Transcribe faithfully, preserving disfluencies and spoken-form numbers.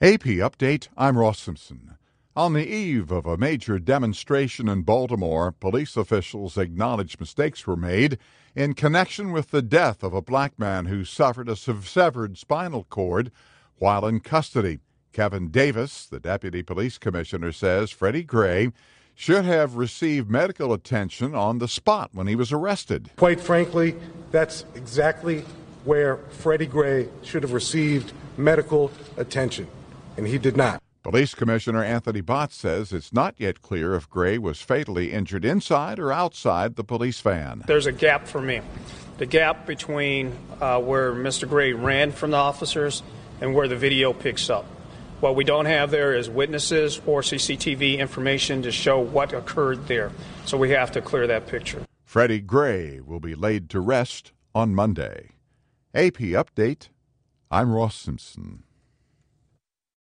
A P Update, I'm Ross Simpson. On the eve of a major demonstration in Baltimore, police officials acknowledged mistakes were made in connection with the death of a black man who suffered a severed spinal cord while in custody. Kevin Davis, the deputy police commissioner, says Freddie Gray should have received medical attention on the spot when he was arrested. Quite frankly, that's exactly where Freddie Gray should have received medical attention, and he did not. Police Commissioner Anthony Botts says it's not yet clear if Gray was fatally injured inside or outside the police van. There's a gap for me. The gap between uh, where Mister Gray ran from the officers and where the video picks up. What we don't have there is witnesses or C C T V information to show what occurred there. So we have to clear that picture. Freddie Gray will be laid to rest on Monday. A P Update, I'm Ross Simpson.